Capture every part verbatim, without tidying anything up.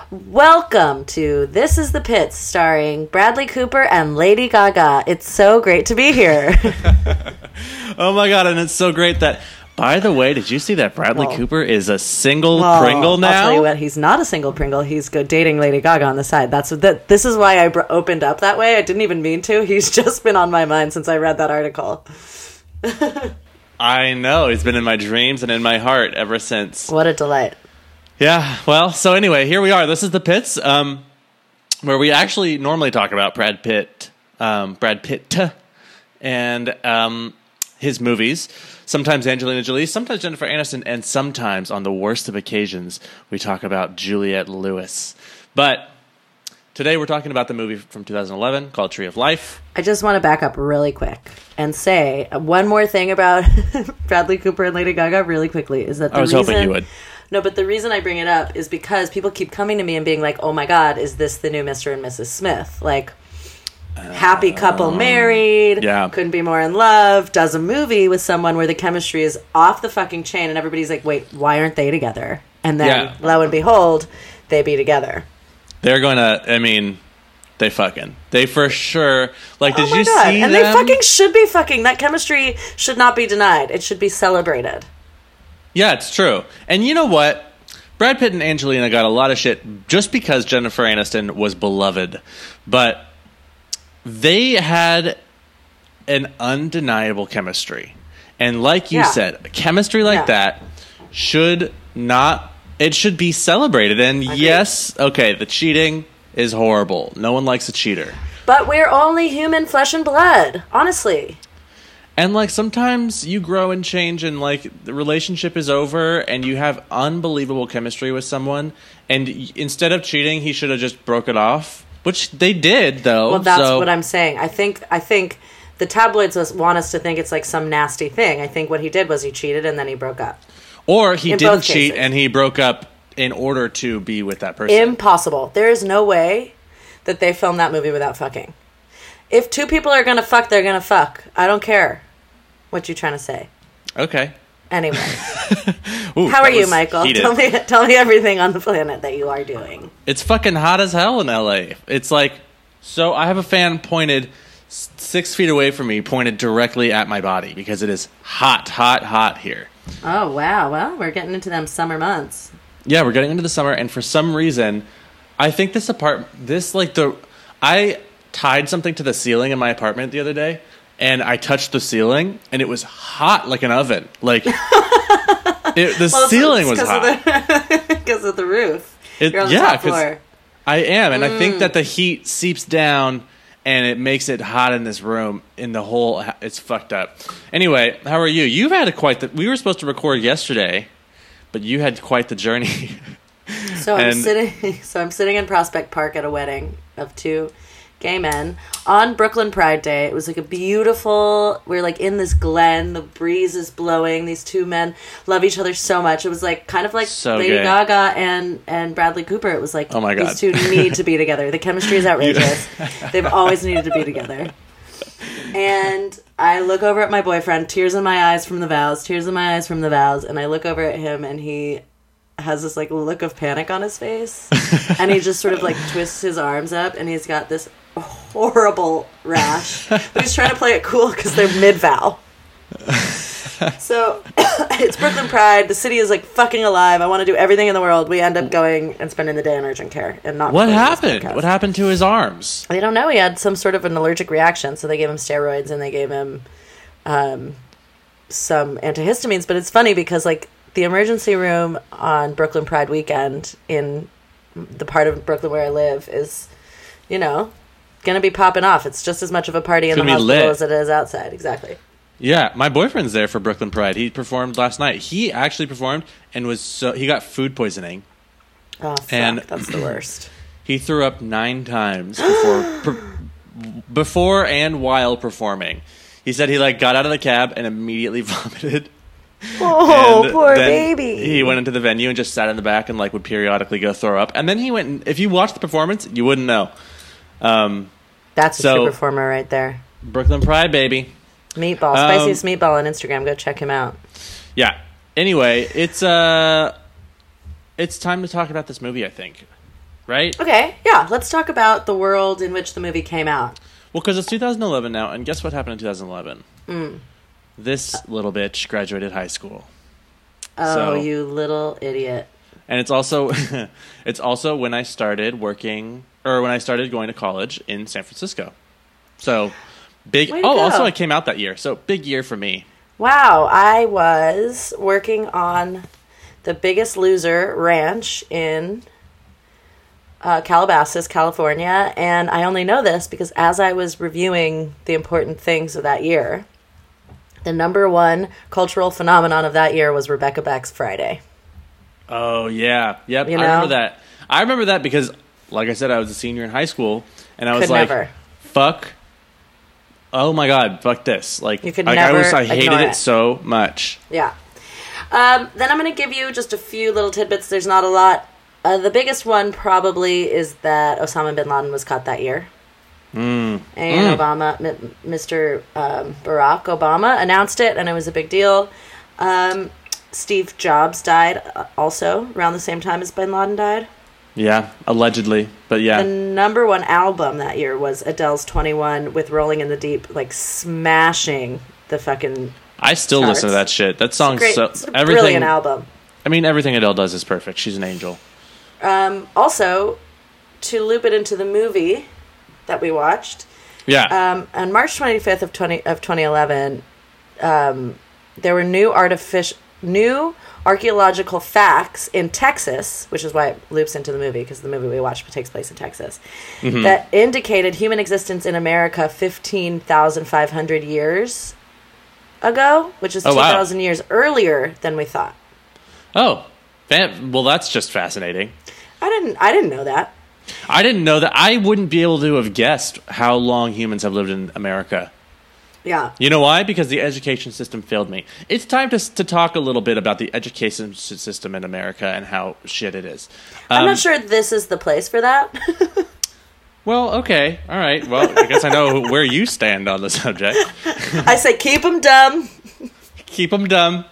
Welcome to This is the Pits, starring Bradley Cooper and Lady Gaga. It's so great to be here. Oh my god, and it's so great that, by the way, did you see that Bradley well, Cooper is a single well, Pringle now? I'll tell you what, he's not a single Pringle. He's go dating Lady Gaga on the side. That's that. This is why I br- opened up that way. I didn't even mean to. He's just been on my mind since I read that article. I know. He's been in my dreams and in my heart ever since. What a delight. Yeah, well, so anyway, here we are. This is the Pits, um, where we actually normally talk about Brad Pitt, um, Brad Pitt, and um, his movies. Sometimes Angelina Jolie, sometimes Jennifer Aniston, and sometimes, on the worst of occasions, we talk about Juliette Lewis. But today we're talking about the movie from two thousand eleven called Tree of Life. I just want to back up really quick and say one more thing about Bradley Cooper and Lady Gaga really quickly. Is that the I was reason, hoping you would. No, but the reason I bring it up is because people keep coming to me and being like, oh my God, is this the new Mister and Missus Smith? Like, happy couple married, yeah. couldn't be more in love, does a movie with someone where the chemistry is off the fucking chain and everybody's like, wait, why aren't they together? And then, yeah. lo and behold, they be together. They're going to, I mean, they fucking. They for sure, like, did oh my you God. see And them? they fucking should be fucking. That chemistry should not be denied. It should be celebrated. Yeah, it's true. And you know what? Brad Pitt and Angelina got a lot of shit just because Jennifer Aniston was beloved. But they had an undeniable chemistry. And like you yeah. said, chemistry like yeah. that should not... It should be celebrated. And yes, okay, the cheating is horrible. No one likes a cheater. But we're only human flesh and blood, honestly. And, like, sometimes you grow and change and, like, the relationship is over and you have unbelievable chemistry with someone. And y- instead of cheating, he should have just broke it off. Which they did, though. Well, that's so. what I'm saying. I think I think the tabloids want us to think it's, like, some nasty thing. I think what he did was he cheated and then he broke up. Or he in didn't both cheat cases. and he broke up in order to be with that person. Impossible. There is no way that they filmed that movie without fucking. If two people are going to fuck, they're going to fuck. I don't care what you trying to say. Okay. Anyway. Ooh, How are you, was Michael? heated. Tell me tell me everything on the planet that you are doing. It's fucking hot as hell in L A. It's like, so I have a fan pointed s- six feet away from me, pointed directly at my body because it is hot, hot, hot here. Oh, wow. Well, we're getting into them summer months. Yeah, we're getting into the summer, and for some reason, I think this apart, this like the, I tied something to the ceiling in my apartment the other day, and I touched the ceiling, and it was hot like an oven. Like, it, the well, ceiling it's was hot. Because of, of the roof. It, You're on the yeah, top floor. I am, and Mm. I think that the heat seeps down, and it makes it hot in this room. In the whole, it's fucked up. Anyway, how are you? You've had a quite the. We were supposed to record yesterday, but you had quite the journey. So I'm And- sitting. So I'm sitting in Prospect Park at a wedding of two gay men on Brooklyn Pride Day. It was like a beautiful. We're like in this glen. The breeze is blowing. These two men love each other so much. It was like kind of like So Lady gay. Gaga and and Bradley Cooper. It was like, Oh my God. these two need to be together. The chemistry is outrageous. They've always needed to be together. And I look over at my boyfriend, tears in my eyes from the vows, tears in my eyes from the vows, and I look over at him and he has this like look of panic on his face. And he just sort of like twists his arms up and he's got this horrible rash. But he's trying to play it cool because they're mid-vow. So it's Brooklyn Pride. The city is like fucking alive. I want to do everything in the world. We end up going and spending the day in urgent care and not. What recording this happened? podcast. What happened to his arms? They don't know. He had some sort of an allergic reaction, so they gave him steroids and they gave him um, some antihistamines. But it's funny because, like, the emergency room on Brooklyn Pride weekend in the part of Brooklyn where I live is, you know, going to be popping off. It's just as much of a party in It's the gonna be hospital lit. as it is outside. Exactly. Yeah, my boyfriend's there for Brooklyn Pride. He performed last night. He actually performed and was so he got food poisoning. Oh, fuck. And- That's the worst. He threw up nine times before per, before and while performing. He said he like got out of the cab and immediately vomited. Oh, And poor then baby. He went into the venue and just sat in the back and like would periodically go throw up. And then he went. And, if you watched the performance, you wouldn't know. Um, That's a so- true performer right there. Brooklyn Pride, baby. Meatball. Um, Spiciest Meatball on Instagram. Go check him out. Yeah. Anyway, it's uh, it's time to talk about this movie. I think. right? Okay, yeah. Let's talk about the world in which the movie came out. Well, because it's two thousand eleven now, and guess what happened in two thousand eleven? Mm. This little bitch graduated high school. Oh, So- you little idiot. And it's also it's also when I started working, or when I started going to college in San Francisco. So, big... Way to Oh, go. also I came out that year, so big year for me. Wow, I was working on the Biggest Loser Ranch in uh, Calabasas, California, and I only know this because as I was reviewing the important things of that year, the number one cultural phenomenon of that year was Rebecca Beck's Friday. Oh, yeah. Yep, You I remember know? that. I remember that because, like I said, I was a senior in high school, and I was Could like, never. fuck... Oh my god, fuck this. Like, You could like never I was I hated ignore it it. so much. Yeah. Um, then I'm going to give you just a few little tidbits. There's not a lot. Uh, the biggest one probably is that Osama bin Laden was caught that year. Mm. And Mm. Obama, M- Mister Um, Barack Obama announced it, and it was a big deal. Um, Steve Jobs died uh, also around the same time as bin Laden died. Yeah, allegedly, but yeah. The number one album that year was Adele's twenty-one with Rolling in the Deep, like smashing the fucking... I still charts. listen to that shit. That song's Great, so it's a everything. brilliant album. I mean, everything Adele does is perfect. She's an angel. Um, also, to loop it into the movie that we watched, Yeah. um, on March twenty-fifth of twenty of twenty eleven, um, there were new artificial new archaeological facts in Texas, which is why it loops into the movie because the movie we watched takes place in Texas, Mm-hmm. that indicated human existence in America fifteen thousand five hundred years ago, which is Oh, wow. two thousand years earlier than we thought. oh, fan- well, that's just fascinating. I didn't I didn't know that. I didn't know that. I wouldn't be able to have guessed how long humans have lived in America. Yeah. You know why? Because the education system failed me. It's time to to talk a little bit about the education s- system in America and how shit it is. I'm Um, not sure this is the place for that. Well, okay, all right. Well, I guess I know where you stand on the subject. I say keep them dumb. Keep them dumb.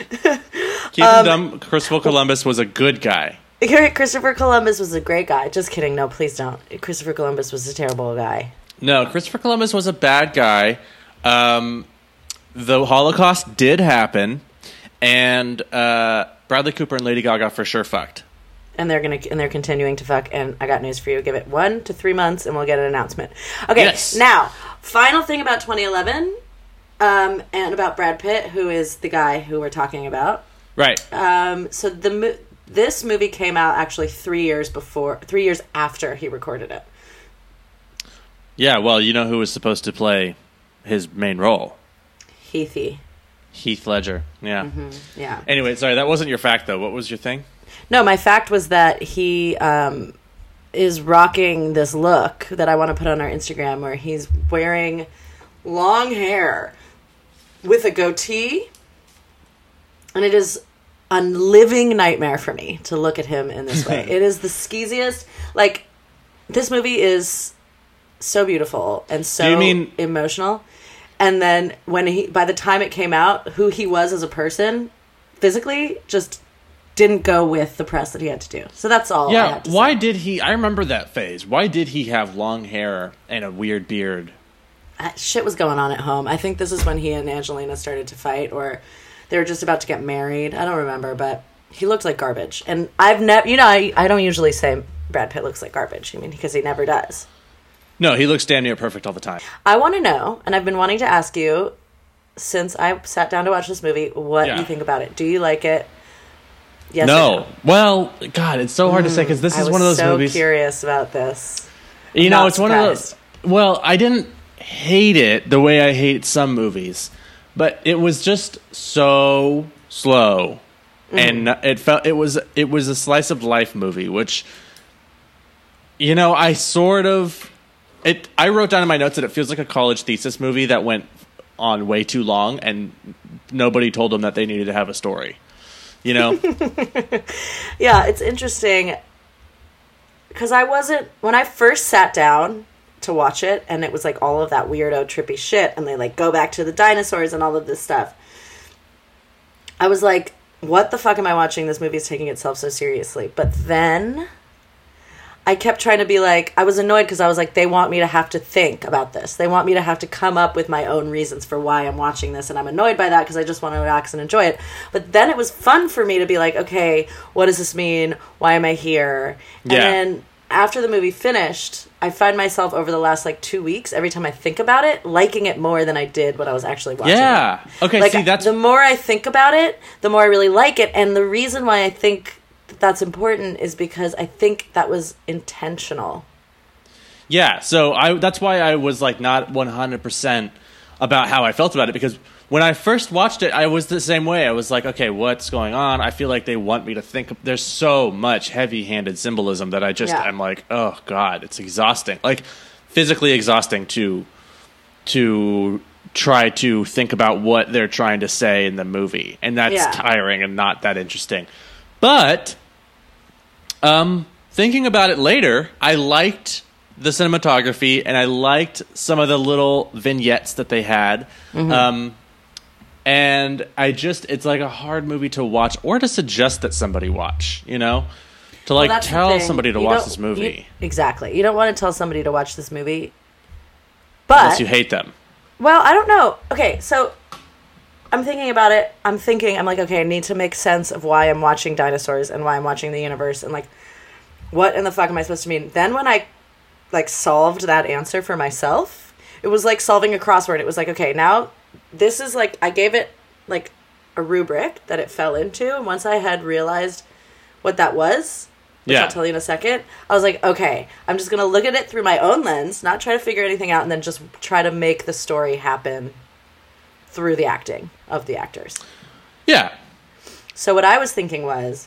Keep Um, them dumb. Christopher Columbus was a good guy. Christopher Columbus was a great guy. Just kidding. No, please don't. Christopher Columbus was a terrible guy. No, Christopher Columbus was a bad guy. Um, the Holocaust did happen, and uh, Bradley Cooper and Lady Gaga for sure fucked. And they're gonna and they're continuing to fuck. And I got news for you. Give it one to three months, and we'll get an announcement. Okay. Yes. Now, final thing about twenty eleven, um, and about Brad Pitt, who is the guy who we're talking about. Right. Um, so the mo- this movie came out actually three years before, three years after he recorded it. Yeah, well, you know who was supposed to play his main role? Heathy. Heath Ledger. Yeah. Mm-hmm. Yeah. Anyway, sorry, that wasn't your fact, though. What was your thing? No, my fact was that he um, is rocking this look that I want to put on our Instagram where he's wearing long hair with a goatee. And it is a living nightmare for me to look at him in this way. It is the skeeziest. Like, this movie is so beautiful and so Do you mean- emotional. And then when he, by the time it came out, who he was as a person, physically, just didn't go with the press that he had to do. So that's all I Yeah, had to why say. did he... I remember that phase. Why did he have long hair and a weird beard? Uh, Shit was going on at home. I think this is when he and Angelina started to fight, or they were just about to get married. I don't remember, but he looked like garbage. And I've never, you know, I, I don't usually say Brad Pitt looks like garbage. I mean, because he never does. No, he looks damn near perfect all the time. I want to know, and I've been wanting to ask you since I sat down to watch this movie, what Yeah. you think about it. Do you like it? Yes. no. Or no? Well, God, it's so hard to say because this I is was one of those so movies. curious about this. You know, not it's one of those. Well, I didn't hate it the way I hate some movies, but it was just so slow, and it felt it was it was a slice of life movie, which, you know, I sort of it. I wrote down in my notes that it feels like a college thesis movie that went on way too long, and nobody told them that they needed to have a story. You know. Yeah, it's interesting because I wasn't when I first sat down to watch it, and it was like all of that weirdo trippy shit, and they like go back to the dinosaurs and all of this stuff. I was like, what the fuck am I watching? This movie is taking itself so seriously. But then I kept trying to be like, I was annoyed because I was like, they want me to have to think about this. They want me to have to come up with my own reasons for why I'm watching this. And I'm annoyed by that because I just want to relax and enjoy it. But then it was fun for me to be like, okay, what does this mean? Why am I here? And Yeah. then after the movie finished, I find myself over the last like two weeks, every time I think about it, liking it more than I did when I was actually watching Yeah. it. Okay, Like, see, that's... the more I think about it, the more I really like it. And the reason why I think that that's important is because I think that was intentional. Yeah, so I that's why I was like not one hundred percent about how I felt about it, because when I first watched it, I was the same way. I was like, okay, what's going on? I feel like they want me to think. There's so much heavy-handed symbolism that I just, Yeah. I'm like, oh, God, it's exhausting. Like, physically exhausting to to try to think about what they're trying to say in the movie. And that's Yeah. tiring and not that interesting. But um, thinking about it later, I liked the cinematography, and I liked some of the little vignettes that they had. Mm-hmm. Um, and I just, it's like a hard movie to watch or to suggest that somebody watch, you know? To like Well, that's the tell thing. somebody to You watch don't- this movie. you- exactly. You don't want to tell somebody to watch this movie. But, Unless you hate them. well, I don't know. Okay, so I'm thinking about it. I'm thinking, I'm like, okay, I need to make sense of why I'm watching dinosaurs and why I'm watching the universe and like, what in the fuck am I supposed to mean? Then when I like solved that answer for myself, it was like solving a crossword. It was like, okay, now this is like, I gave it like a rubric that it fell into. And once I had realized what that was, which Yeah. I'll tell you in a second, I was like, okay, I'm just going to look at it through my own lens, not try to figure anything out, and then just try to make the story happen through the acting of the actors. Yeah. So what I was thinking was,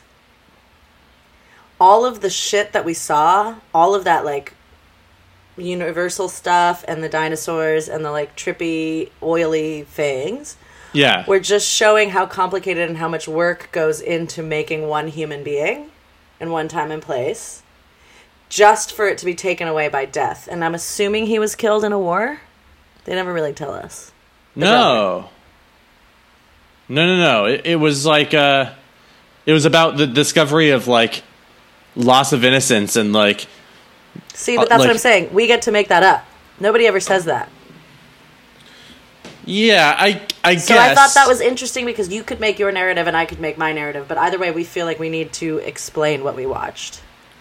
all of the shit that we saw, all of that like Universal stuff and the dinosaurs and the like trippy, oily things, Yeah. were just showing how complicated and how much work goes into making one human being in one time and place, just for it to be taken away by death. And I'm assuming he was killed in a war? They never really tell us. No. No, no, no. It, it was like, uh, it was about the discovery of like loss of innocence and like, See, but Uh, that's like- what I'm saying. We get to make that up. Nobody ever says that. yeah, I, I So guess. I thought that was interesting because you could make your narrative and I could make my narrative. But either way, we feel like we need to explain what we watched.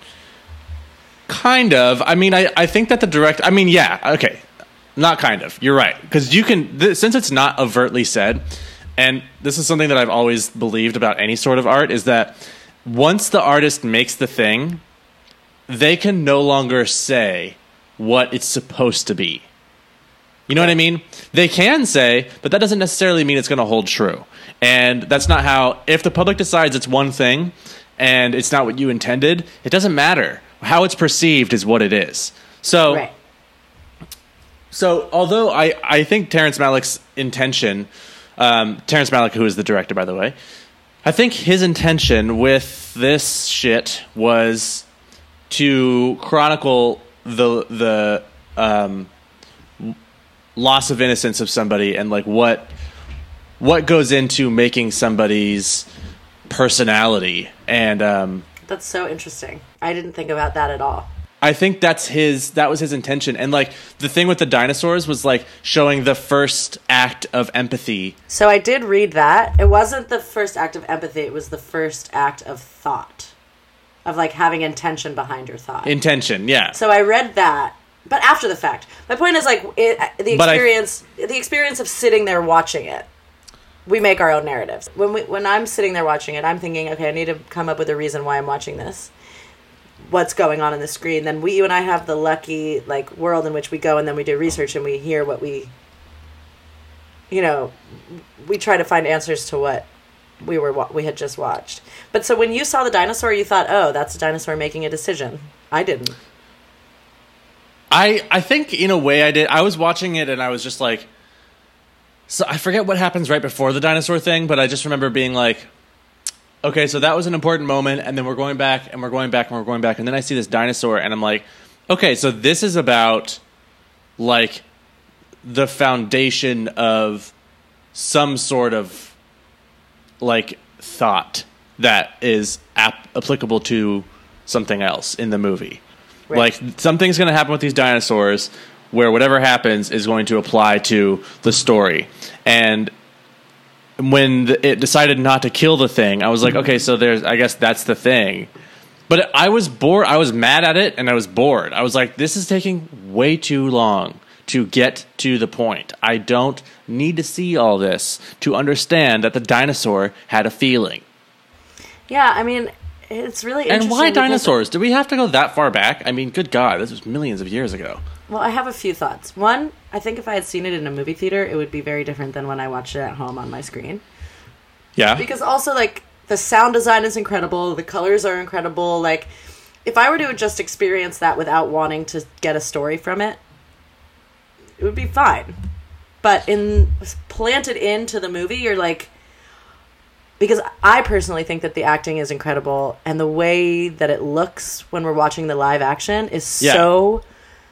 Kind of. I mean, I, I think that the direct. I mean, yeah. Okay, not kind of. You're right, because you can th- since it's not overtly said, and this is something that I've always believed about any sort of art is that once the artist makes the thing, they can no longer say what it's supposed to be. You know what I mean? They can say, but that doesn't necessarily mean it's going to hold true. And that's not how. If the public decides it's one thing and it's not what you intended, it doesn't matter. How it's perceived is what it is. So, Right. so although I, I think Terrence Malick's intention, um, Terrence Malick, who is the director, by the way, I think his intention with this shit was to chronicle the the um, loss of innocence of somebody and like what what goes into making somebody's personality. And um, That's so interesting. I didn't think about that at all. I think that's his that was his intention. And like the thing with the dinosaurs was like showing the first act of empathy. So I did read that. It wasn't the first act of empathy. It was the first act of thought. Of like having intention behind your thought. Intention, yeah. So I read that, but after the fact. My point is like it, the But I- experience, the experience of sitting there watching it. We make our own narratives. When we, when I'm sitting there watching it, I'm thinking, okay, I need to come up with a reason why I'm watching this. What's going on in the screen? Then we, you and I, have the lucky like world in which we go and then we do research and we hear what we, you know, we try to find answers to what we were wa- we had just watched. But so when you saw the dinosaur, you thought, oh, that's a dinosaur making a decision. I didn't. I I think in a way I did. I was watching it and I was just like, so I forget what happens right before the dinosaur thing, but I just remember being like, okay, so that was an important moment, and then we're going back and we're going back and we're going back, and then I see this dinosaur and I'm like, okay, so this is about like the foundation of some sort of like thought that is ap- applicable to something else in the movie. Right. Like, something's going to happen with these dinosaurs where whatever happens is going to apply to the story. And when the, it decided not to kill the thing, I was like, okay, so there's, I guess that's the thing. But I was bored. I was mad at it, and I was bored. I was like, this is taking way too long to get to the point. I don't need to see all this to understand that the dinosaur had a feeling. Yeah, I mean, it's really interesting. And why dinosaurs? Do we have to go that far back? I mean, good God, this was millions of years ago. Well, I have a few thoughts. One, I think if I had seen it in a movie theater, it would be very different than when I watched it at home on my screen. Yeah. Because also, like, the sound design is incredible. The colors are incredible. Like, if I were to just experience that without wanting to get a story from it, it would be fine. But in planted into the movie, you're like... Because I personally think that the acting is incredible, and the way that it looks when we're watching the live action is yeah. so...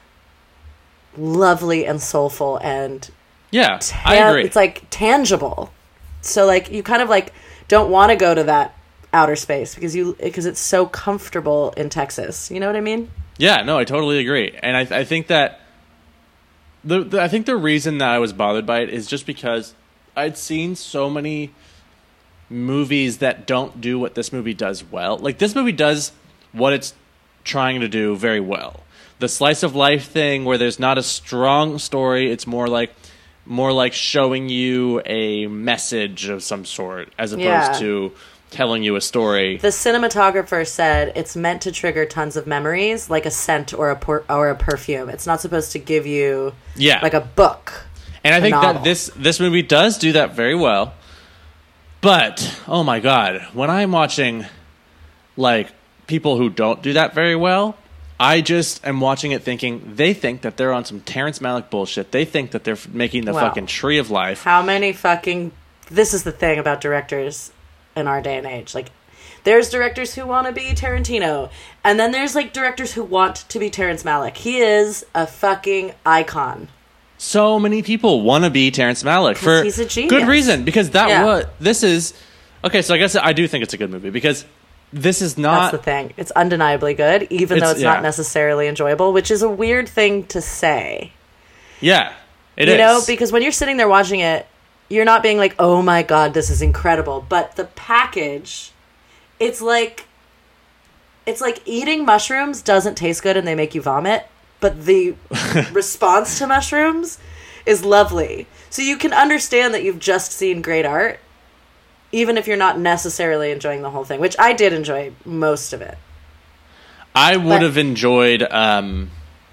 lovely and soulful and yeah ta- I agree. It's like tangible, so like you kind of like don't want to go to that outer space because you because it's so comfortable in Texas, you know what I mean? Yeah, no, I totally agree. And I, I think that the, the I think the reason that I was bothered by it is just because I'd seen so many movies that don't do what this movie does well. Like, this movie does what it's trying to do very well. The slice of life thing where there's not a strong story, it's more like more like showing you a message of some sort as opposed yeah. to telling you a story. The cinematographer said it's meant to trigger tons of memories, like a scent or a por- or a perfume. It's not supposed to give you yeah. like a book. And I think novel. that this this movie does do that very well. But oh my God, when I'm watching like people who don't do that very well, I just am watching it thinking, they think that they're on some Terrence Malick bullshit. They think that they're f- making the Wow. fucking Tree of Life. How many fucking... This is the thing about directors in our day and age. Like, there's directors who want to be Tarantino. And then there's, like, directors who want to be Terrence Malick. He is a fucking icon. So many people want to be Terrence Malick for he's a genius. good reason. Because that Yeah. what this is... Okay, so I guess I do think it's a good movie because... This is not... That's the thing. It's undeniably good, even It's- though it's yeah. not necessarily enjoyable, which is a weird thing to say. Yeah, it you is. know, because when you're sitting there watching it, you're not being like, oh my God, this is incredible. But the package, it's like... It's like eating mushrooms doesn't taste good and they make you vomit, but the response to mushrooms is lovely. So you can understand that you've just seen great art, even if you're not necessarily enjoying the whole thing, which I did enjoy most of it. I would But- have enjoyed... Um,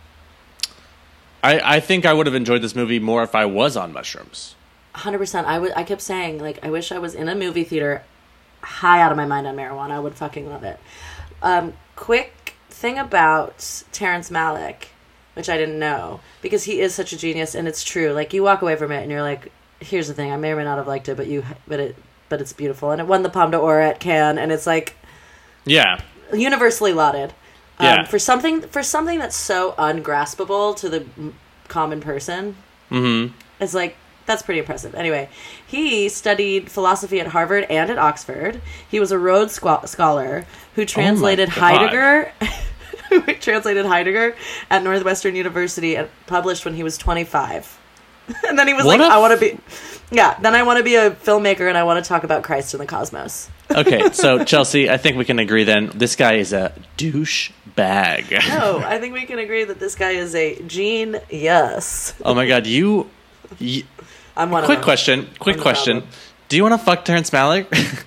I, I think I would have enjoyed this movie more if I was on mushrooms. one hundred percent. I, w- I kept saying, like, I wish I was in a movie theater high out of my mind on marijuana. I would fucking love it. Um, quick thing about Terrence Malick, which I didn't know, because he is such a genius, and it's true. Like, you walk away from it, and you're like, here's the thing. I may or may not have liked it, but you, but it... but it's beautiful, and it won the Palme d'Or at Cannes, and it's like Yeah. universally lauded. Um, Yeah. for something for something that's so ungraspable to the m- common person. Mm-hmm. It's like, that's pretty impressive. Anyway, he studied philosophy at Harvard and at Oxford. He was a Rhodes squ- scholar who translated God. Heidegger. who translated Heidegger at Northwestern University and published when he was twenty-five. And then he was What like, a I want to be... Yeah, then I want to be a filmmaker and I want to talk about Christ and the cosmos. Okay, so Chelsea, I think we can agree then. This guy is a douche bag. No, I think we can agree that this guy is a gene yes. Oh my God, you... you I'm one quick of them. question, quick I'm the question. problem. Do you want to fuck Terrence Malick?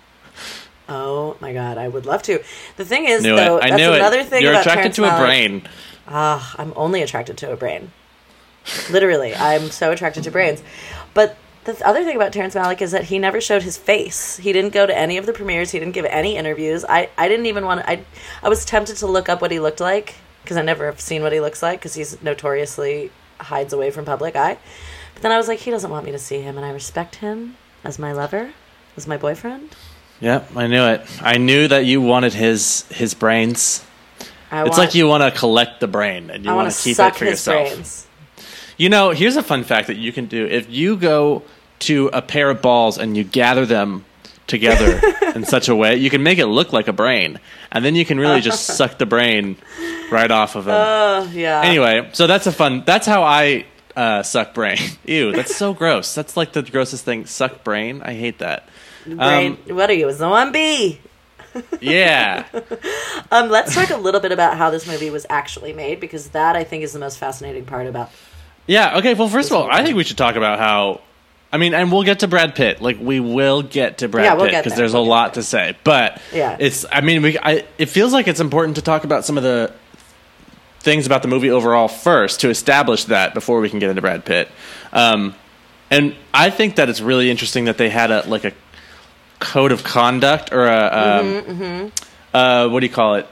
Oh my God, I would love to. The thing is, knew though, it. I that's knew another it. thing You're about attracted Terrence to a Malick. brain. Ah, I'm only attracted to a brain. Literally, I'm so attracted to brains. But the other thing about Terrence Malick is that he never showed his face. He didn't go to any of the premieres. He didn't give any interviews. I, I didn't even want to... I, I was tempted to look up what he looked like, because I never have seen what he looks like, because he's notoriously hides away from public eye. But then I was like, he doesn't want me to see him, and I respect him as my lover, as my boyfriend. Yep, I knew it. I knew that you wanted his his brains. I It's want, like you want to collect the brain and you I want want to to keep suck it for his yourself. brains. You know, here's a fun fact that you can do. If you go to a pair of balls and you gather them together in such a way. You can make it look like a brain, and then you can really just suck the brain right off of him. Oh, uh, yeah. Anyway, so that's a fun, that's how I uh, suck brain. Ew, that's so gross. That's like the grossest thing. Suck brain? I hate that. Brain, um, what are you, a zombie? Yeah. um, let's talk a little bit about how this movie was actually made, because that, I think, is the most fascinating part about Yeah, okay, well, first of all, I think we should talk about how, I mean, and we'll get to Brad Pitt. Like, we will get to Brad yeah, we'll Pitt, because there. there's we'll a lot there. to say. But yeah. it's, I mean, we, I, it feels like it's important to talk about some of the things about the movie overall first, to establish that before we can get into Brad Pitt. Um, and I think that it's really interesting that they had a, like, a code of conduct, or a, um, mm-hmm, mm-hmm. Uh, what do you call it?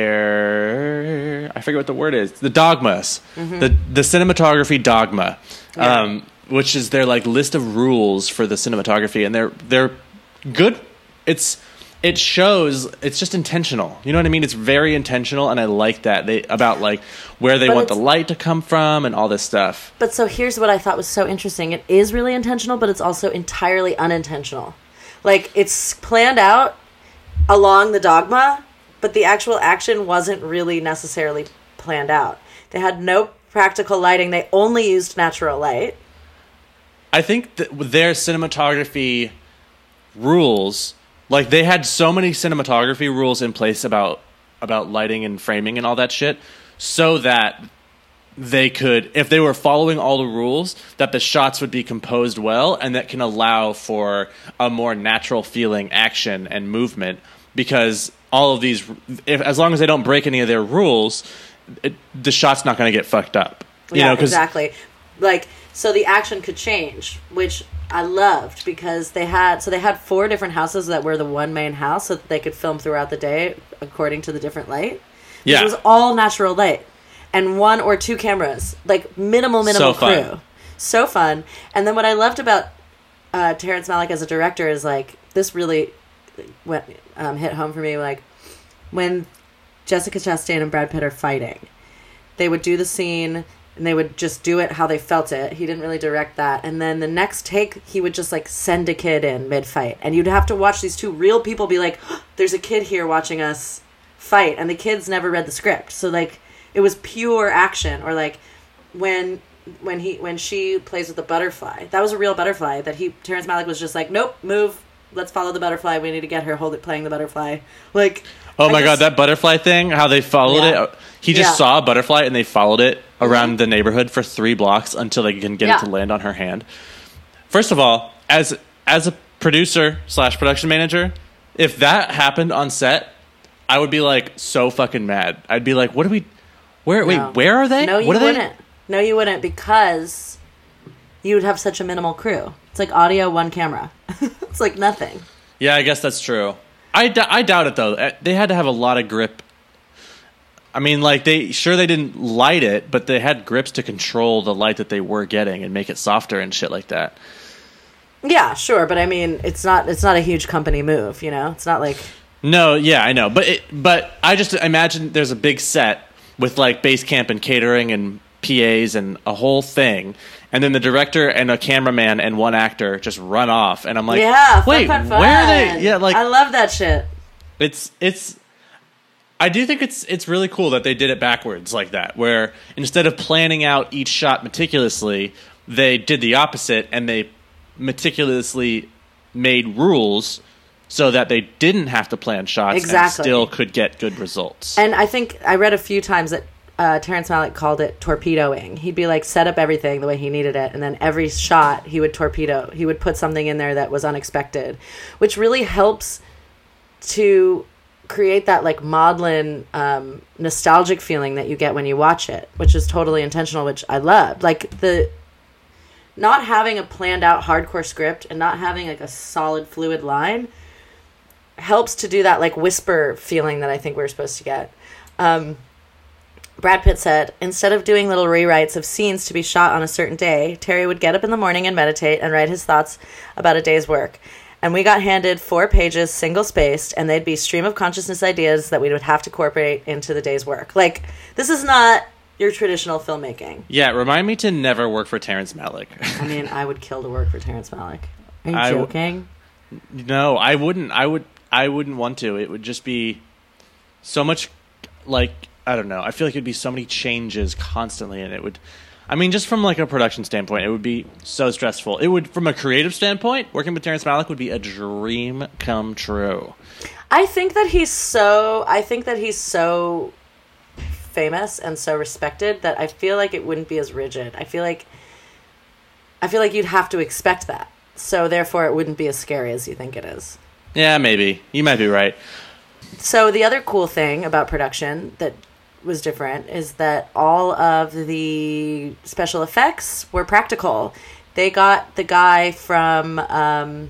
Their, I forget what the word is. The dogmas, mm-hmm. the the cinematography dogma, yeah. um, which is their like list of rules for the cinematography, and they're they're good. It's it shows it's just intentional. You know what I mean? It's very intentional, and I like that they about like where they but want the light to come from and all this stuff. But so here's what I thought was so interesting. It is really intentional, but it's also entirely unintentional. Like, it's planned out along the dogma, but the actual action wasn't really necessarily planned out. They had no practical lighting. They only used natural light. I think that their cinematography rules, like, they had so many cinematography rules in place about about lighting and framing and all that shit, so that they could, if they were following all the rules, that the shots would be composed well, and that can allow for a more natural feeling action and movement, because all of these, if, as long as they don't break any of their rules, it, the shot's not going to get fucked up. You yeah, know, 'cause, exactly. Like, so the action could change, which I loved, because they had, so they had four different houses that were the one main house, so that they could film throughout the day according to the different light. Yeah. It was all natural light. And one or two cameras, like minimal, minimal so crew. Fun. So fun. And then what I loved about uh, Terrence Malick as a director is, like, this really went um, hit home for me. Like, when Jessica Chastain and Brad Pitt are fighting, they would do the scene and they would just do it how they felt it. He didn't really direct that. And then the next take, he would just, like, send a kid in mid-fight. And you'd have to watch these two real people be like, oh, there's a kid here watching us fight. And the kids never read the script. So, like, it was pure action. Or, like, when when he when she plays with the butterfly, that was a real butterfly that he Terrence Malick was just like, nope, move, let's follow the butterfly, we need to get her, hold it, playing the butterfly. Like, oh my I god, just, that butterfly thing, how they followed yeah. it. He just yeah. saw a butterfly and they followed it around mm-hmm. the neighborhood for three blocks until they can get yeah. it to land on her hand. First of all, as as a producer slash production manager, if that happened on set, I would be like so fucking mad. I'd be like, what are we Where? No. Wait, where are they? No, you what are wouldn't. They? No, you wouldn't, because you would have such a minimal crew. It's like audio, one camera. It's like nothing. Yeah, I guess that's true. I, d- I doubt it, though. They had to have a lot of grip. I mean, like, they sure they didn't light it, but they had grips to control the light that they were getting and make it softer and shit like that. Yeah, sure, but I mean, it's not it's not a huge company move, you know? It's not like... No, yeah, I know. But it, but I just imagine there's a big set with, like, base camp and catering and P As and a whole thing, and then the director and a cameraman and one actor just run off, and I'm like, yeah, wait, fun, fun, fun. where are they? Yeah, like, I love that shit. It's it's. I do think it's it's really cool that they did it backwards like that, where instead of planning out each shot meticulously, they did the opposite, and they meticulously made rules so that they didn't have to plan shots exactly. and still could get good results. And I think I read a few times that uh, Terrence Malick called it torpedoing. He'd be like, set up everything the way he needed it, and then every shot he would torpedo. He would put something in there that was unexpected, which really helps to create that, like, maudlin, um, nostalgic feeling that you get when you watch it, which is totally intentional, which I loved. Like, the not having a planned out hardcore script and not having, like, a solid fluid line helps to do that, like, whisper feeling that I think we're supposed to get. Um, Brad Pitt said, instead of doing little rewrites of scenes to be shot on a certain day, Terry would get up in the morning and meditate and write his thoughts about a day's work. And we got handed four pages, single-spaced, and they'd be stream of consciousness ideas that we would have to incorporate into the day's work. Like, this is not your traditional filmmaking. Yeah, remind me to never work for Terrence Malick. I mean, I would kill to work for Terrence Malick. Are you I joking? No, I wouldn't. I would. I wouldn't want to. It would just be so much. Like I don't know. I feel like it'd be so many changes constantly, and it would. I mean, just from like a production standpoint, it would be so stressful. It would, from a creative standpoint, working with Terrence Malick would be a dream come true. I think that he's so. I think that he's so famous and so respected that I feel like it wouldn't be as rigid. I feel like. I feel like you'd have to expect that. So therefore, it wouldn't be as scary as you think it is. Yeah, maybe. You might be right. So the other cool thing about production that was different is that all of the special effects were practical. They got the guy from um,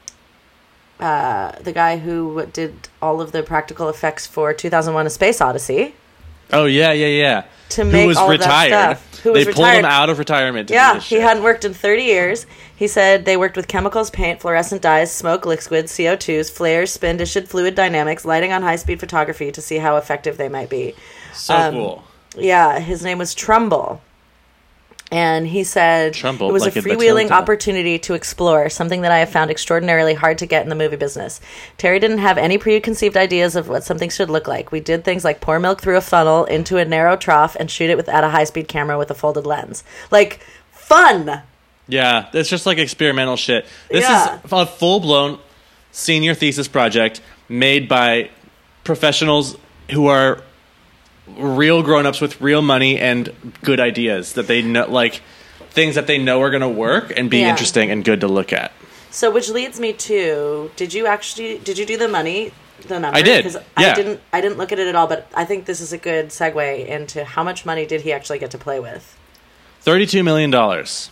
uh, the guy who did all of the practical effects for two thousand one: A Space Odyssey. Oh yeah, yeah, yeah. To make who was all retired. Of that stuff. Who was they retired. pulled him out of retirement. To yeah, do this he shit. hadn't worked in thirty years. He said they worked with chemicals, paint, fluorescent dyes, smoke, liquids, C O twos, flares, spin, distilled fluid dynamics, lighting on high-speed photography to see how effective they might be. So um, cool. Yeah, his name was Trumbull. And he said Trumbull, it was like a in freewheeling Matilda. opportunity to explore, something that I have found extraordinarily hard to get in the movie business. Terry didn't have any preconceived ideas of what something should look like. We did things like pour milk through a funnel into a narrow trough and shoot it with at a high-speed camera with a folded lens. Like, fun! Yeah, it's just like experimental shit. This Yeah. is a full-blown senior thesis project made by professionals who are real grown-ups with real money and good ideas that they know, like things that they know are going to work and be Yeah. interesting and good to look at. So, which leads me to, did you actually, did you do the money, the number? I did, 'Cause yeah. I didn't, I didn't look at it at all, but I think this is a good segue into how much money did he actually get to play with? thirty-two million dollars.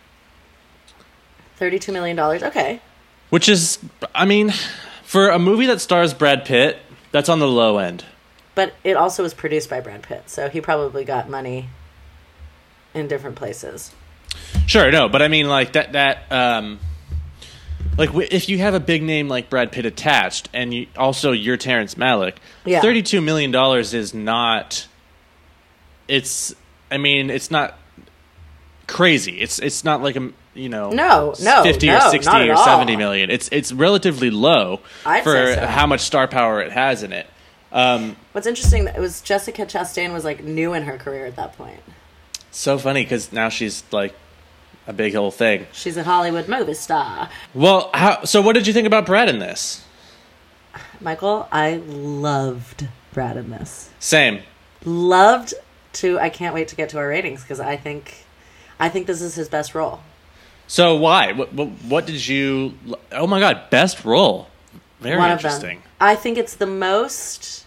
thirty-two million dollars, okay. Which is, I mean, for a movie that stars Brad Pitt, that's on the low end. But it also was produced by Brad Pitt, so he probably got money in different places. Sure, no, but I mean, like, that, that um, like, w- if you have a big name like Brad Pitt attached, and you, also you're Terrence Malick, Yeah. thirty-two million dollars is not, it's, I mean, it's not crazy. It's it's not like, a you know, No, no, fifty no, or not sixty at or all. seventy million. It's, it's relatively low I'd for say so. how much star power it has in it. Um, What's interesting, it was Jessica Chastain was, like, new in her career at that point. so funny, because now she's, like, a big whole thing. She's a Hollywood movie star. Well, how, so what did you think about Brad in this? Michael, I loved Brad in this. Same. Loved to, I can't wait to get to our ratings, because I think, I think this is his best role. So why? What, what, what did you... Oh my god, best role. Very One interesting. of them. I think it's the most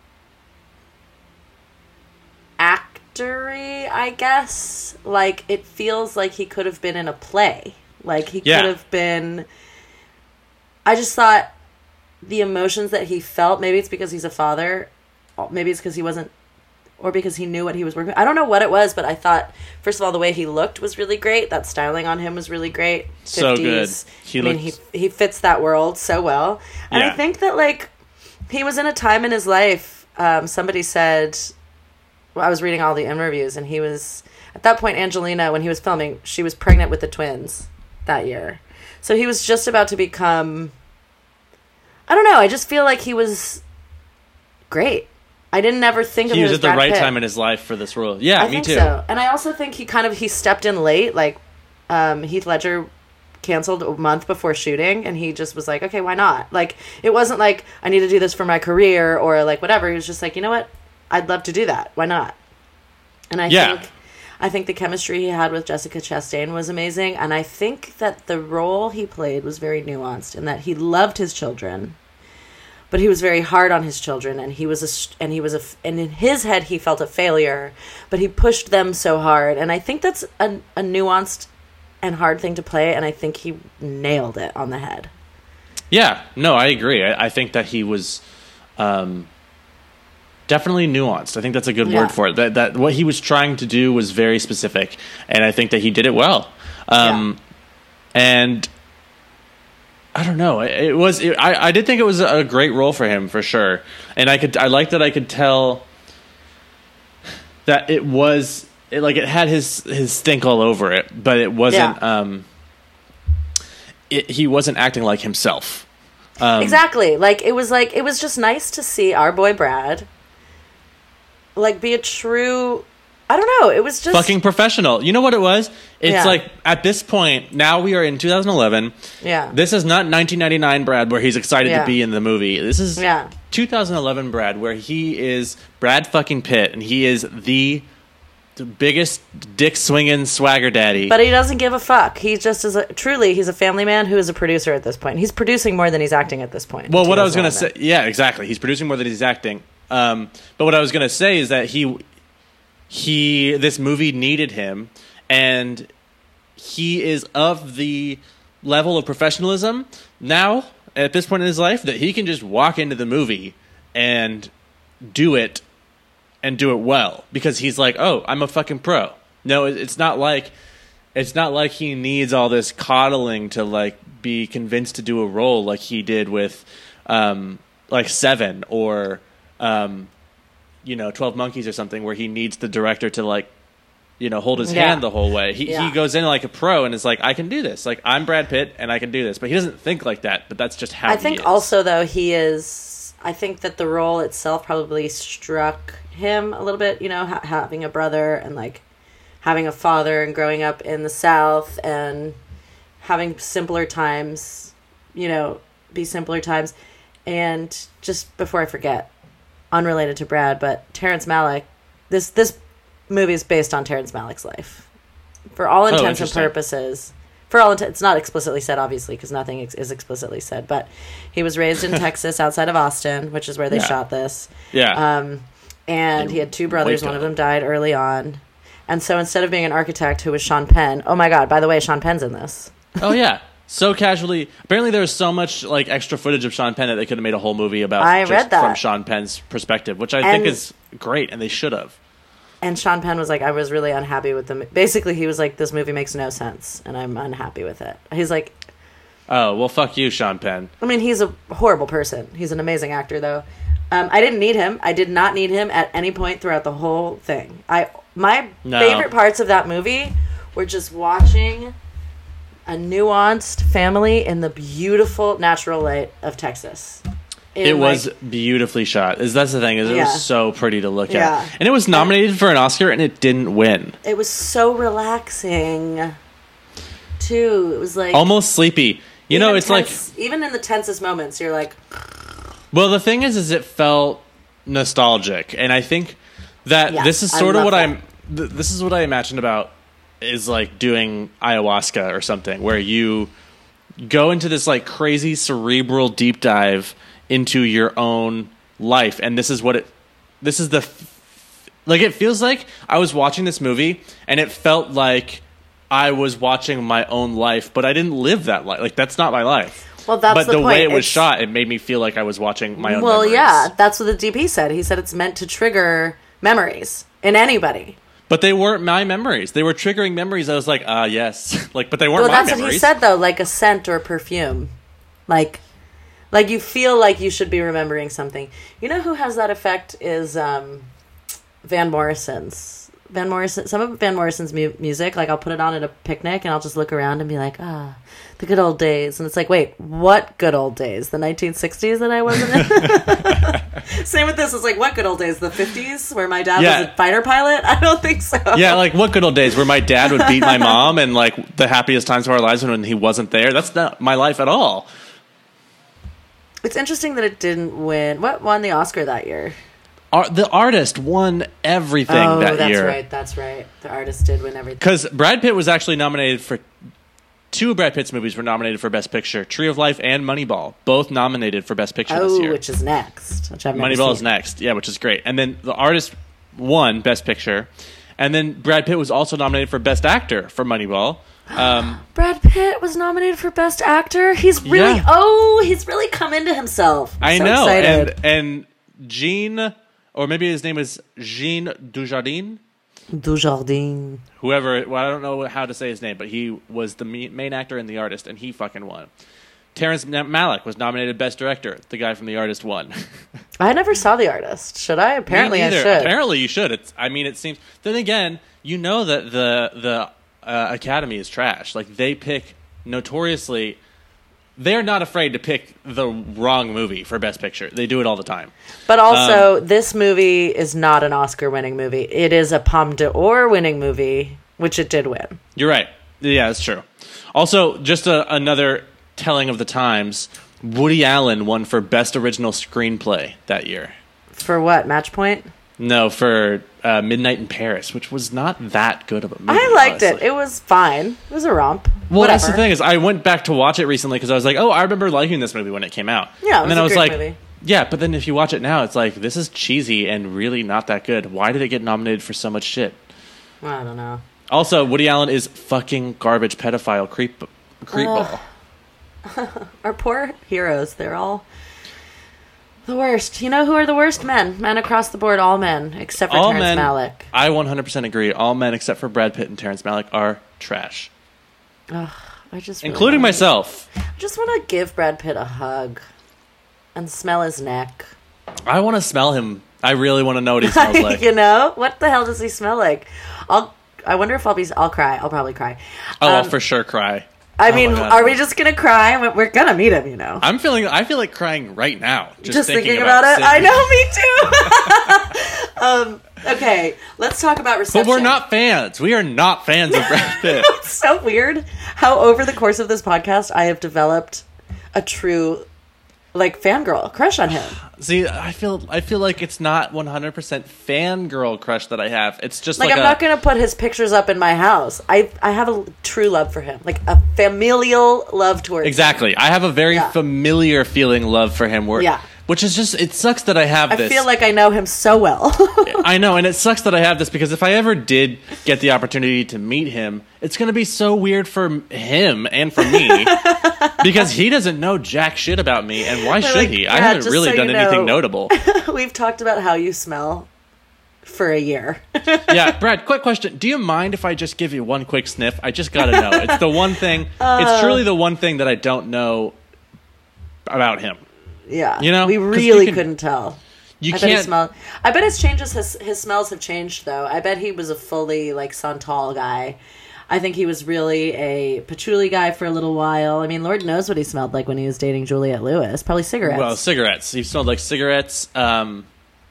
actory, I guess. Like, it feels like he could have been in a play. Like, he Yeah. could have been... I just thought the emotions that he felt, maybe it's because he's a father, maybe it's because he wasn't, or because he knew what he was working with. I don't know what it was, but I thought, first of all, the way he looked was really great. That styling on him was really great. So fifties. good. He I mean, looked- he, he fits that world so well. And I Yeah. think that, like, he was in a time in his life, um, somebody said, well, I was reading all the interviews, and he was, at that point, Angelina, when he was filming, she was pregnant with the twins that year. So he was just about to become, I don't know, I just feel like he was great. I didn't ever think of He him was as at the Brad right Pitt. time in his life for this role. Yeah, I me think too. so. And I also think he kind of, he stepped in late, like, um, Heath Ledger canceled a month before shooting, and he just was like, okay, why not? Like, it wasn't like, I need to do this for my career, or like whatever. He was just like, you know what? I'd love to do that. Why not? And I Yeah. think I think the chemistry he had with Jessica Chastain was amazing, and I think that the role he played was very nuanced in that he loved his children, but he was very hard on his children, and he was a and he was a and in his head he felt a failure, but he pushed them so hard, and I think that's a, a nuanced and hard thing to play, and I think he nailed it on the head. Yeah, no, I agree. I, I think that he was um, definitely nuanced. I think that's a good Yeah. word for it. That that what he was trying to do was very specific, and I think that he did it well. Um, And I don't know. It, it was. It, I I did think it was a great role for him for sure, and I could. I liked that I could tell that it was it, like it had his his stink all over it, but it wasn't. Yeah. Um, it, he wasn't acting like himself. Um, exactly. Like it was like it was just nice to see our boy Brad like be a true I don't know, it was just fucking professional. You know what it was? It's yeah. like at this point, now we are in two thousand eleven. Yeah. This is not nineteen ninety-nine Brad where he's excited yeah. to be in the movie. This is yeah. two thousand eleven Brad where he is Brad fucking Pitt and he is the the biggest dick swinging swagger daddy. But he doesn't give a fuck. He just is a, truly he's a family man who is a producer at this point. He's producing more than he's acting at this point. Well, what I was going to say, yeah, exactly. He's producing more than he's acting. Um, but what I was going to say is that he he this movie needed him, and he is of the level of professionalism now at this point in his life that he can just walk into the movie and do it and do it well because he's like, oh, I'm a fucking pro. No, it's not like it's not like he needs all this coddling to like be convinced to do a role like he did with um, like Seven or um, you know twelve Monkeys or something where he needs the director to like you know hold his yeah. hand the whole way. He yeah. he goes in like a pro and is like, I can do this. Like I'm Brad Pitt and I can do this. But he doesn't think like that. But that's just how I he think is. Also though he is. I think that the role itself probably struck him a little bit, you know, ha- having a brother and like having a father and growing up in the South and having simpler times, you know, be simpler times. And just before I forget, unrelated to Brad, but Terrence Malick, this this movie is based on Terrence Malick's life. For all intents oh, and purposes. For all intents, it's not explicitly said, obviously, because nothing ex- is explicitly said, but he was raised in Texas outside of Austin, which is where they yeah. shot this. Yeah. Um, and he had two brothers. One of them died early on. And so instead of being an architect who was Sean Penn, oh my God, by the way, Sean Penn's in this. Oh, yeah. So casually. Apparently there was so much like extra footage of Sean Penn that they could have made a whole movie about I just read that. from Sean Penn's perspective, which I and, think is great, and they should have. And Sean Penn was like, I was really unhappy with them. Basically, he was like, this movie makes no sense, and I'm unhappy with it. He's like... Oh, well, fuck you, Sean Penn. I mean, he's a horrible person. He's an amazing actor, though. Um, I didn't need him. I did not need him at any point throughout the whole thing. I My no. favorite parts of that movie were just watching a nuanced family in the beautiful natural light of Texas. In it was like, beautifully shot. Is That's the thing. Is It yeah. was so pretty to look yeah. at. And it was nominated for an Oscar, and it didn't win. It was so relaxing, too. It was like... almost sleepy. You know, it's tense, like... even in the tensest moments, you're like... Well, the thing is, is it felt nostalgic. And I think that yes, this is sort of what that. I'm... Th- this is what I imagined about is like doing ayahuasca or something, where you go into this like crazy cerebral deep dive into your own life, and this is what it this is the f- like it feels like I was watching this movie and it felt like I was watching my own life, but I didn't live that life. Like that's not my life. Well, that's but the, the point. way it was it's... shot, it made me feel like I was watching my own well memories. Yeah, that's what the D P said. He said it's meant to trigger memories in anybody. But they weren't my memories. They were triggering memories. I was like, ah, uh, yes. like, but they weren't well, my that's memories. What he said, though, like a scent or perfume. Like, like you feel like you should be remembering something. You know who has that effect is um, Van Morrison's. Van Morrison, some of Van Morrison's mu- music, like I'll put it on at a picnic and I'll just look around and be like, ah, the good old days. And it's like, wait, what good old days? The nineteen sixties that I wasn't in? Same with this. It's like, what good old days? The fifties where my dad yeah. was a fighter pilot? I don't think so. Yeah, like what good old days where my dad would beat my mom and like the happiest times of our lives when he wasn't there. That's not my life at all. It's interesting that it didn't win. What won the Oscar that year? Ar- the Artist won everything oh, that that's year. right. That's right. The Artist did win everything. Because Brad Pitt was actually nominated for two of Brad Pitt's movies were nominated for Best Picture: Tree of Life and Moneyball, both nominated for Best Picture oh, this year. Which is next. Which I've never Moneyball seen. is next, yeah, which is great. And then The Artist won Best Picture, and then Brad Pitt was also nominated for Best Actor for Moneyball. Um, Brad Pitt was nominated for Best Actor. He's really yeah. oh, he's really come into himself. I'm I so know, excited. and and Jean, or maybe his name is Jean Dujardin. Dujardin. Whoever, well, I don't know how to say his name, but he was the main actor in The Artist, and he fucking won. Terrence Malick was nominated Best Director. The guy from The Artist won. I never saw The Artist. Should I? Apparently, I should. Apparently, you should. It's. I mean, it seems. Then again, you know that the the uh, Academy is trash. Like they pick notoriously they're not afraid to pick the wrong movie for Best Picture. They do it all the time. But also, um, this movie is not an Oscar-winning movie. It is a Palme d'Or-winning movie, which it did win. You're right. Yeah, that's true. Also, just a, another telling of the times, Woody Allen won for Best Original Screenplay that year. For what, Match Point? No, for uh, Midnight in Paris, which was not that good of a movie. I liked honestly. it. It was fine. It was a romp. Well, Whatever. That's the thing is, I went back to watch it recently because I was like, oh, I remember liking this movie when it came out. Yeah, it was and then a I was great like, movie. yeah, but then if you watch it now, it's like, this is cheesy and really not that good. Why did it get nominated for so much shit? I don't know. Also, Woody Allen is fucking garbage pedophile creep creepball. Our poor heroes, they're all the worst. You know who are the worst? Men. Men across the board, all men, except for all Terrence men, Malick. I one hundred percent agree. All men except for Brad Pitt and Terrence Malick are trash. Ugh, I just really Including wanna, myself. I just want to give Brad Pitt a hug and smell his neck. I want to smell him. I really want to know what he smells like. You know? What the hell does he smell like? I'll. I wonder if I'll be... I'll cry. I'll probably cry. Oh, um, I'll for sure cry. I oh mean, are we just gonna cry? We're gonna meet him, you know. I'm feeling. I feel like crying right now. Just, Just thinking, thinking about, about, it. seeing- I know, me too. um, okay, let's talk about reception. But we're not fans. We are not fans of Brad Pitt. It's so weird how over the course of this podcast, I have developed a true, like, fangirl crush on him. See, I feel. I feel like it's not one hundred percent fangirl crush that I have. It's just Like, like, I'm a, not gonna put his pictures up in my house. I I have a true love for him, like a familial love towards him. Exactly. I have a very Yeah. familiar feeling love for him. Where, Yeah. Which is just, it sucks that I have I this. feel like I know him so well. I know, and it sucks that I have this because if I ever did get the opportunity to meet him, it's going to be so weird for him and for me because he doesn't know jack shit about me, and why should like, he? yeah, I haven't just really so done you anything know. notable. We've talked about how you smell for a year. Yeah, Brad, quick question. Do you mind if I just give you one quick sniff? I just got to know. It's the one thing, Uh. it's truly the one thing that I don't know about him. Yeah, You know, we 'cause really you can- couldn't tell. You I bet he can't. smelled. I bet his changes. His his smells have changed though. I bet he was a fully like Santal guy. I think he was really a patchouli guy for a little while. I mean, Lord knows what he smelled like when he was dating Juliette Lewis. Probably cigarettes. Well, cigarettes. He smelled like cigarettes. Um,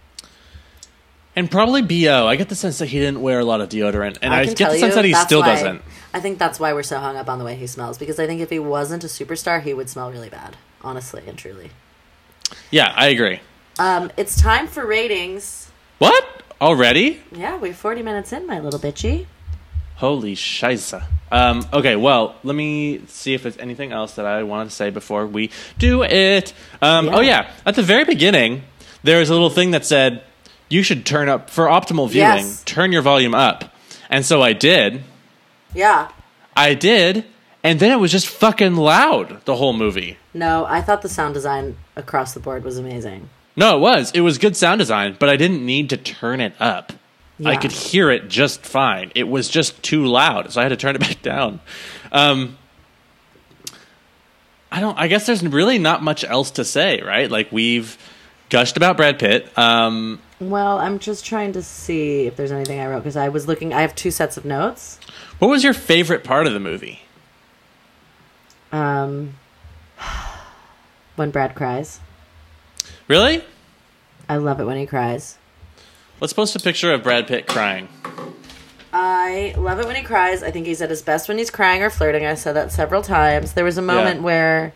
and probably B O. I get the sense that he didn't wear a lot of deodorant. And I, can get tell the sense you, that he that's still why- doesn't. I think that's why we're so hung up on the way he smells. Because I think if he wasn't a superstar, he would smell really bad. Honestly and truly. Yeah, I agree. Um, it's time for ratings. What? Already? Yeah, we're forty minutes in, my little bitchy. Holy scheisse. Um, okay, well, let me see if there's anything else that I wanted to say before we do it. Um, Yeah. Oh, yeah. At the very beginning, there was a little thing that said, you should turn up, for optimal viewing, Yes. turn your volume up. And so I did. Yeah. I did. And then it was just fucking loud, the whole movie. No, I thought the sound design across the board was amazing. No, it was. It was good sound design, but I didn't need to turn it up. I Yeah. could hear it just fine. It was just too loud, so I had to turn it back down. Um, I don't. I guess there's really not much else to say, right? Like we've gushed about Brad Pitt. Um, Well, I'm just trying to see if there's anything I wrote because I was looking. I have two sets of notes. what was your favorite part of the movie? Um, when Brad cries, Really? I love it when he cries. Let's post a picture of Brad Pitt crying. I love it when he cries. I think he's at his best when he's crying or flirting. I said that several times. There was a moment Yeah. where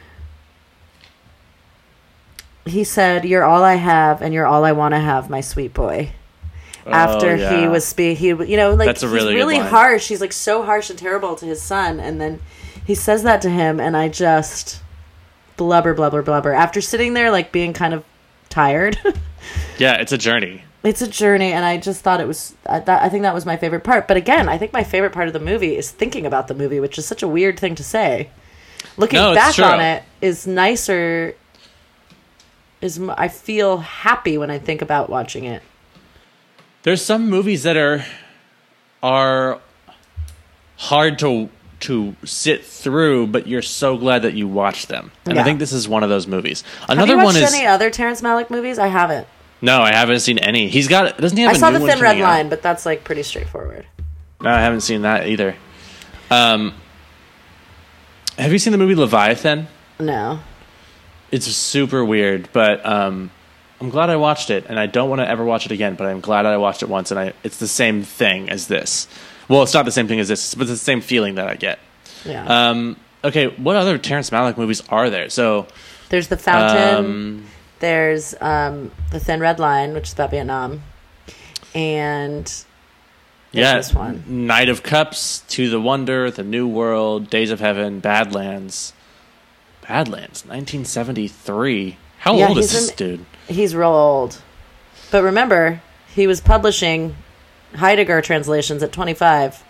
he said, "You're all I have, and you're all I want to have, my sweet boy." After Oh, yeah. he was spe- he you know like That's a really he's good really line. harsh. He's like so harsh and terrible to his son, and then he says that to him, and I just blubber blubber blubber after sitting there like being kind of tired. Yeah, it's a journey. It's a journey, and I just thought it was. I, that, I think that was my favorite part. But again, I think my favorite part of the movie is thinking about the movie, which is such a weird thing to say. Looking No, it's back true. on it is nicer. Is m- I feel happy when I think about watching it. There's some movies that are are hard to to sit through, but you're so glad that you watched them. And I Yeah. think this is one of those movies. Have Another you watched one is any other Terrence Malick movies? I haven't. no, I haven't seen any. He's got doesn't he have I a saw new The one Thin Red coming out? Line, but that's like pretty straightforward. No, I haven't seen that either. Um, Have you seen the movie Leviathan? No. It's super weird, but um, I'm glad I watched it, and I don't want to ever watch it again, but I'm glad I watched it once, and I it's the same thing as this. Well, it's not the same thing as this, but it's the same feeling that I get. Yeah. Um, okay, what other Terrence Malick movies are there? So There's The Fountain. Um, There's um, The Thin Red Line, which is about Vietnam. And... Yeah, this one. Knight of Cups, To the Wonder, The New World, Days of Heaven, Badlands. Badlands, nineteen seventy-three. How Yeah, old is he's this an- dude? He's real old. But remember, he was publishing Heidegger translations at twenty-five.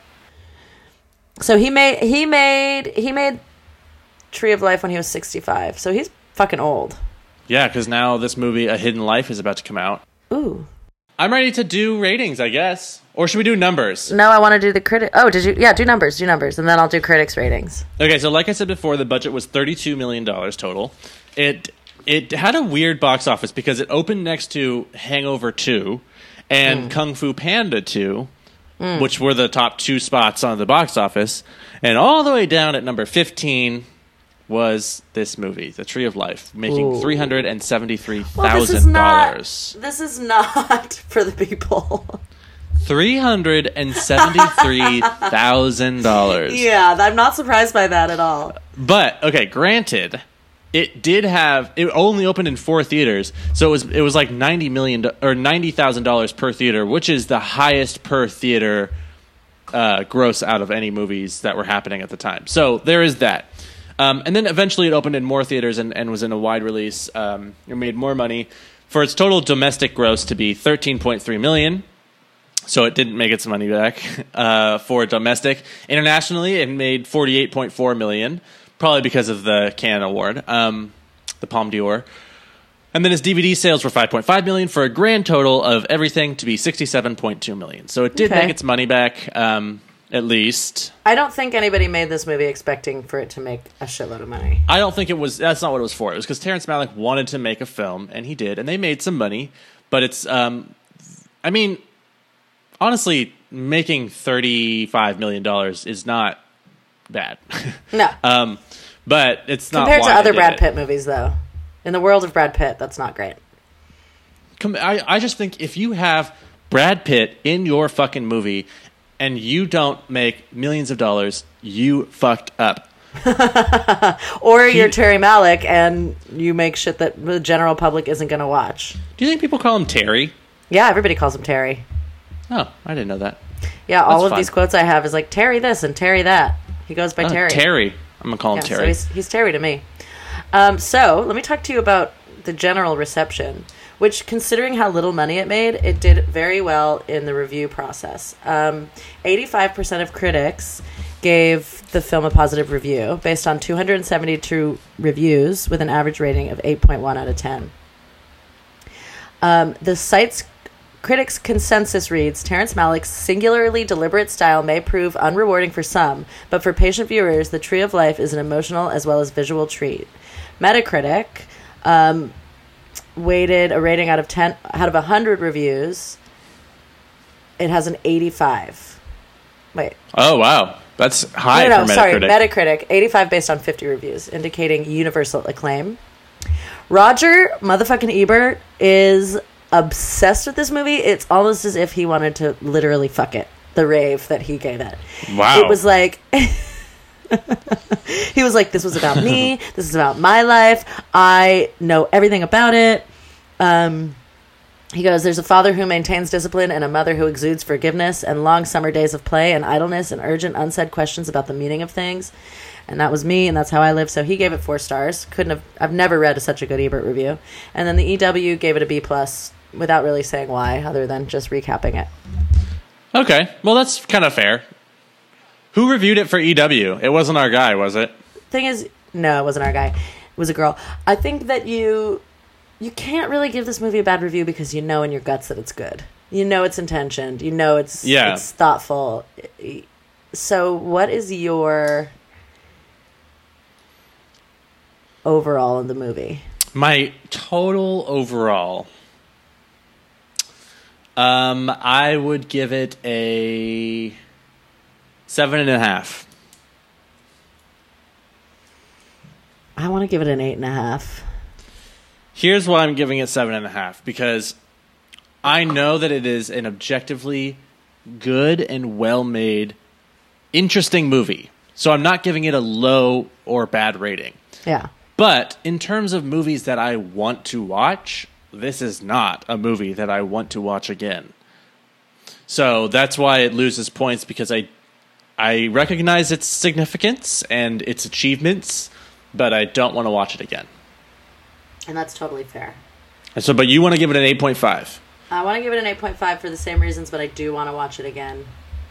So he made he made he made Tree of Life when he was sixty-five. So he's fucking old. Yeah, because now this movie, A Hidden Life, is about to come out. Ooh. I'm ready to do ratings, I guess. Or should we do numbers? No, I want to do the critic. Oh, did you? Yeah, do numbers, do numbers, and then I'll do critics' ratings. Okay, so like I said before, the budget was thirty-two million dollars total. It it had a weird box office because it opened next to Hangover two and Mm. Kung Fu Panda two, which were the top two spots on the box office. And all the way down at number fifteen was this movie, The Tree of Life, making Ooh. three hundred seventy-three Well, this is thousand not. dollars. This is not for the people. three hundred seventy-three thousand dollars. Yeah, I'm not surprised by that at all. But okay, granted, it did have it only opened in four theaters, so it was it was like ninety million do- or ninety thousand dollars per theater, which is the highest per theater uh, gross out of any movies that were happening at the time. So there is that. Um, and then eventually it opened in more theaters and, and was in a wide release. Um, it made more money for its total domestic gross to be thirteen point three million. So it didn't make its money back uh, for domestic. Internationally, it made forty-eight point four million, probably because of the Cannes Award, um, the Palme d'Or. And then its D V D sales were five point five million for a grand total of everything to be sixty-seven point two million. So it did Okay. make its money back, um, at least. I don't think anybody made this movie expecting for it to make a shitload of money. I don't think it was. That's not what it was for. It was because Terrence Malick wanted to make a film, and he did, and they made some money. But it's, um, I mean, honestly, making thirty-five million dollars is not bad. No. um, but it's not Compared why to they other did Brad it. Pitt movies, though. In the world of Brad Pitt, that's not great. Com- I, I just think if you have Brad Pitt in your fucking movie and you don't make millions of dollars, you fucked up. Or He- you're Terry Malick and you make shit that the general public isn't going to watch. Do you think people call him Terry? Yeah, everybody calls him Terry. Oh, I didn't know that. Yeah, all That's of fine. these quotes I have is like Terry this and Terry that. He goes by Oh, Terry. Terry. I'm going to call him Yeah, so Terry. he's, he's Terry to me. Um, so let me talk to you about the general reception, which, considering how little money it made, it did very well in the review process. Um, eighty-five percent of critics gave the film a positive review based on two hundred seventy-two reviews with an average rating of eight point one out of ten. Um, the site's critics' consensus reads, Terrence Malick's singularly deliberate style may prove unrewarding for some, but for patient viewers, The Tree of Life is an emotional as well as visual treat. Metacritic um, weighted a rating out of ten out of one hundred reviews. It has an eighty-five. Wait. Oh, wow. That's high no, no, for no, sorry. Metacritic. Metacritic, eighty-five based on fifty reviews, indicating universal acclaim. Roger motherfucking Ebert is obsessed with this movie. It's almost as if he wanted to literally fuck it. The rave that he gave it. Wow. It was like... he was like, this was about me. This is about my life. I know everything about it. Um... He goes, there's a father who maintains discipline and a mother who exudes forgiveness and long summer days of play and idleness and urgent unsaid questions about the meaning of things. And that was me, and that's how I live. So he gave it four stars. Couldn't have, I've never read a, such a good Ebert review. And then the E W gave it a B plus without really saying why, other than just recapping it. Okay. Well, that's kind of fair. Who reviewed it for E W? It wasn't our guy, was it? Thing is, no, it wasn't our guy. It was a girl. I think that you... You can't really give this movie a bad review because you know in your guts that it's good. You know it's intentioned. You know it's Yeah. it's thoughtful. So what is your overall in the movie? My total overall, um, I would give it a seven and a half. I want to give it an eight and a half. Here's why I'm giving it seven and a half, because I know that it is an objectively good and well-made, interesting movie. So I'm not giving it a low or bad rating. Yeah. But in terms of movies that I want to watch, this is not a movie that I want to watch again. So that's why it loses points, because I I recognize its significance and its achievements, but I don't want to watch it again. And that's totally fair. And so, but you want to give it an eight point five. I want to give it an eight point five for the same reasons, but I do want to watch it again.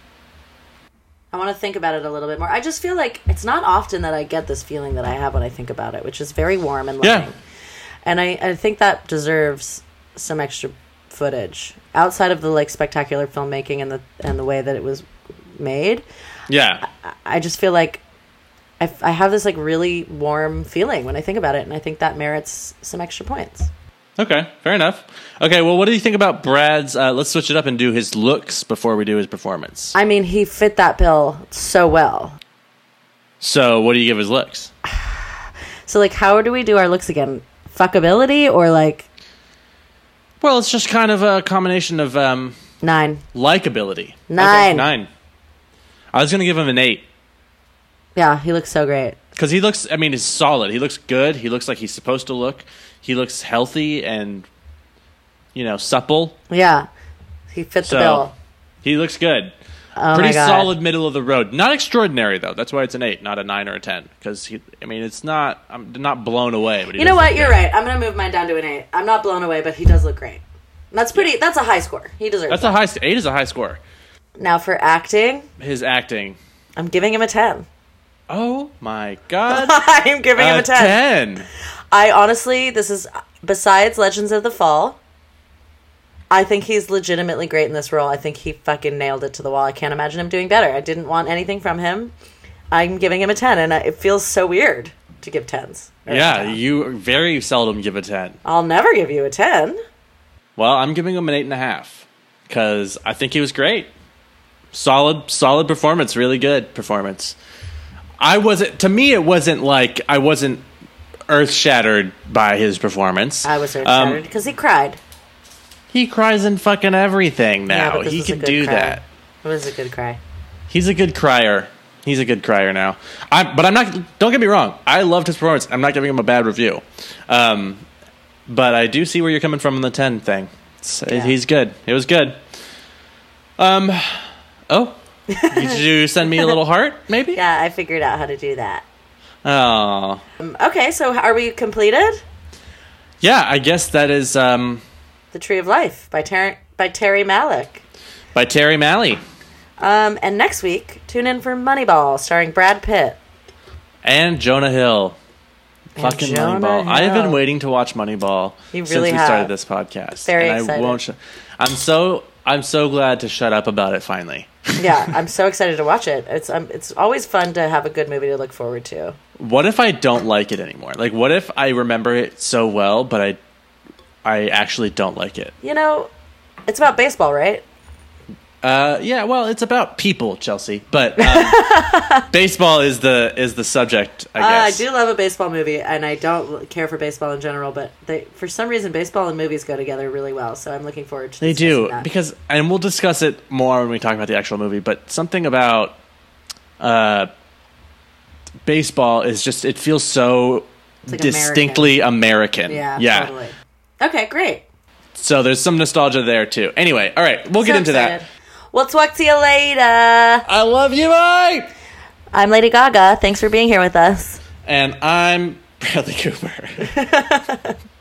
I want to think about it a little bit more. I just feel like it's not often that I get this feeling that I have when I think about it, which is very warm and loving. Yeah. And I, I think that deserves some extra footage outside of the like spectacular filmmaking and the and the way that it was made. Yeah. I, I just feel like I, I have this like really warm feeling when I think about it, and I think that merits some extra points. Okay, fair enough. Okay, well, what do you think about Brad's, uh, let's switch it up and do his looks before we do his performance. I mean, he fit that bill so well. So, what do you give his looks? So, like, how do we do our looks again? Fuckability or, like... Well, it's just kind of a combination of um, Nine. likability. Nine. Okay, nine. I was going to give him an eight. Yeah, he looks so great. Because he looks, I mean, he's solid. He looks good. He looks like he's supposed to look. He looks healthy and, you know, supple. Yeah. He fits So, the bill. he looks good. Oh Pretty my God. solid middle of the road. Not extraordinary, though. That's why it's an eight, not a nine or a ten. Because, I mean, it's not, I'm not blown away. But he You know does what? look You're good. right. I'm going to move mine down to an eight. I'm not blown away, but he does look great. That's pretty, that's a high score. He deserves That's that. a high, eight is a high score. Now for acting, His acting. I'm giving him a ten. Oh, my God. I'm giving him a a ten. ten. I honestly, this is, besides Legends of the Fall, I think he's legitimately great in this role. I think he fucking nailed it to the wall. I can't imagine him doing better. I didn't want anything from him. I'm giving him a ten, and it feels so weird to give tens. right Yeah, now. you very seldom give a ten. I'll never give you a ten. Well, I'm giving him an eight and a half because I think he was great. Solid, solid performance. Really good performance. I wasn't. To me, it wasn't like I wasn't earth shattered by his performance. I was Um, shattered because he cried. He cries in fucking everything Yeah, now. but this he was a can good do cry. that. It was a good cry. He's a good crier. He's a good crier now. I, but I'm not. Don't get me wrong. I loved his performance. I'm not giving him a bad review. Um, but I do see where you're coming from on the ten thing. It's, Yeah. He's good. It was good. Um. Oh, did you send me a little heart? Maybe. Yeah, I figured out how to do that. Oh. Um, okay, so are we completed? Yeah. I guess that is um, The Tree of Life by Ter- by Terry Malick. by Terry Malley Um, and next week, tune in for Moneyball, starring Brad Pitt. and Jonah Hill. And Fucking Jonah Moneyball. I have been Hill. waiting to watch Moneyball You since really we have. started this podcast. Very and excited. I won't sh- I'm so I'm so glad to shut up about it finally. Yeah, I'm so excited to watch it. It's um, it's always fun to have a good movie to look forward to. What if I don't like it anymore? Like, what if I remember it so well, but I I actually don't like it? You know, it's about baseball, right? Uh, yeah, well, it's about people, Chelsea, but um, baseball is the is the subject, I Uh, I guess. do love a baseball movie, and I don't care for baseball in general, but they, for some reason, baseball and movies go together really well, so I'm looking forward to They discussing do that. because, and we'll discuss it more when we talk about the actual movie. But something about uh, baseball is just it feels so It's like distinctly American. Yeah, yeah. totally. Okay, great. So there's some nostalgia there too. Anyway, all right, we'll get So into excited. that. We'll talk to you later. I love you, bye. I'm Lady Gaga. Thanks for being here with us. And I'm Bradley Cooper.